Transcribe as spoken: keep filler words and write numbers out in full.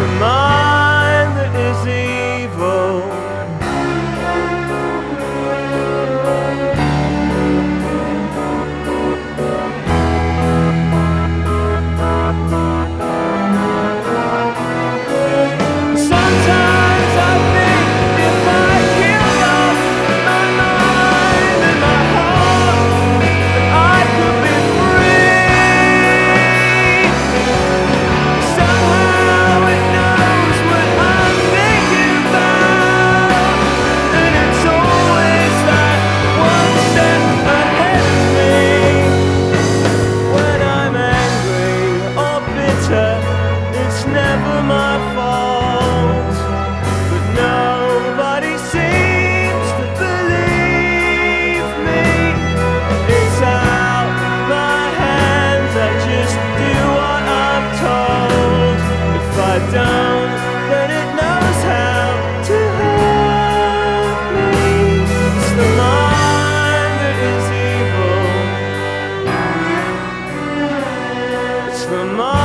the mind that is evil. Sometimes I think if I killed off my mind and my heart, that I could be free. Somehow it knows what I'm thinking about, and it's always that one step ahead of me. When I'm angry or bitter, it's never my fault, but nobody seems to believe me. It's out my hands, I just do what I'm told. If I don't, then it knows how to hurt me. It's the mind that is evil. It's the mind